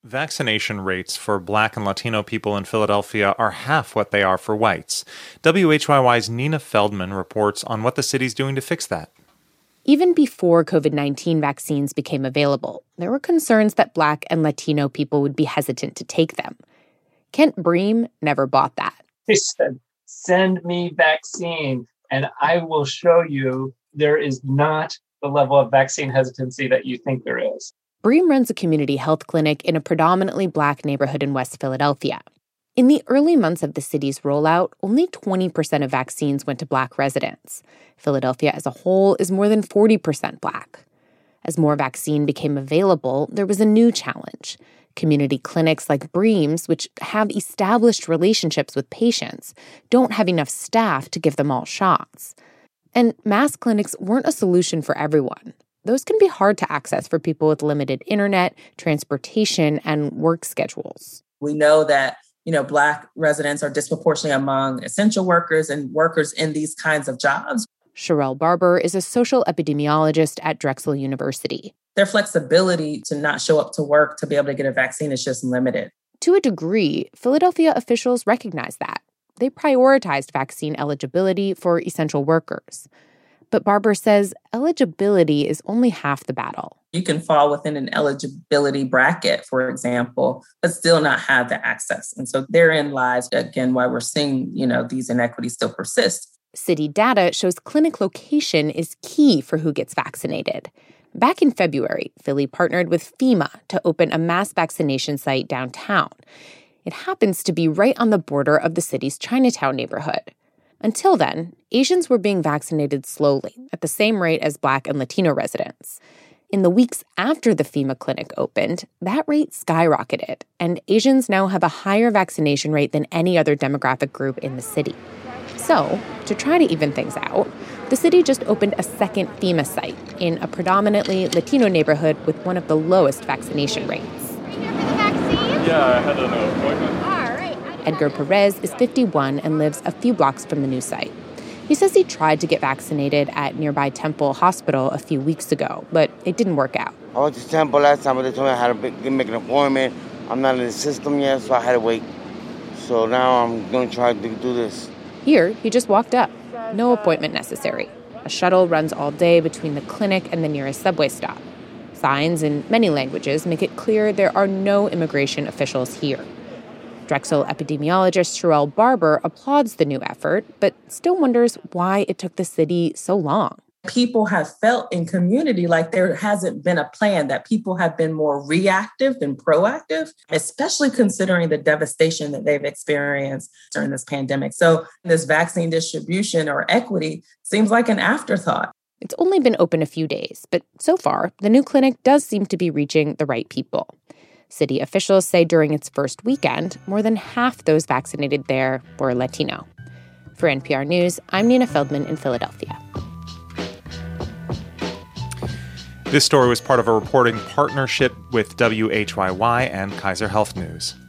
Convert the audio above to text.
Vaccination rates for Black and Latino people in Philadelphia are half what they are for whites. WHYY's Nina Feldman reports on what the city's doing to fix that. Even before COVID-19 vaccines became available, there were concerns that Black and Latino people would be hesitant to take them. Kent Bream never bought that. He said, "Send me vaccine, and I will show you there is not the level of vaccine hesitancy that you think there is." Bream runs a community health clinic in a predominantly Black neighborhood in West Philadelphia. In the early months of the city's rollout, only 20% of vaccines went to Black residents. Philadelphia as a whole is more than 40% Black. As more vaccine became available, there was a new challenge. Community clinics like Bream's, which have established relationships with patients, don't have enough staff to give them all shots. And mass clinics weren't a solution for everyone. Those can be hard to access for people with limited internet, transportation, and work schedules. We know that, Black residents are disproportionately among essential workers and workers in these kinds of jobs. Sherelle Barber is a social epidemiologist at Drexel University. Their flexibility to not show up to work to be able to get a vaccine is just limited. To a degree, Philadelphia officials recognize that. They prioritized vaccine eligibility for essential workers. But Barber says eligibility is only half the battle. You can fall within an eligibility bracket, for example, but still not have the access. And so therein lies, again, why we're seeing, these inequities still persist. City data shows clinic location is key for who gets vaccinated. Back in February, Philly partnered with FEMA to open a mass vaccination site downtown. It happens to be right on the border of the city's Chinatown neighborhood. Until then, Asians were being vaccinated slowly, at the same rate as Black and Latino residents. In the weeks after the FEMA clinic opened, that rate skyrocketed, and Asians now have a higher vaccination rate than any other demographic group in the city. So, to try to even things out, the city just opened a second FEMA site in a predominantly Latino neighborhood with one of the lowest vaccination rates. You here for the vaccine? Yeah, I had an appointment. Edgar Perez is 51 and lives a few blocks from the new site. He says he tried to get vaccinated at nearby Temple Hospital a few weeks ago, but it didn't work out. I went to Temple last time, but they told me I had to make an appointment. I'm not in the system yet, so I had to wait. So now I'm going to try to do this. Here, he just walked up. No appointment necessary. A shuttle runs all day between the clinic and the nearest subway stop. Signs in many languages make it clear there are no immigration officials here. Drexel epidemiologist Sherelle Barber applauds the new effort, but still wonders why it took the city so long. People have felt in community like there hasn't been a plan, that people have been more reactive than proactive, especially considering the devastation that they've experienced during this pandemic. So this vaccine distribution or equity seems like an afterthought. It's only been open a few days, but so far, the new clinic does seem to be reaching the right people. City officials say during its first weekend, more than half those vaccinated there were Latino. For NPR News, I'm Nina Feldman in Philadelphia. This story was part of a reporting partnership with WHYY and Kaiser Health News.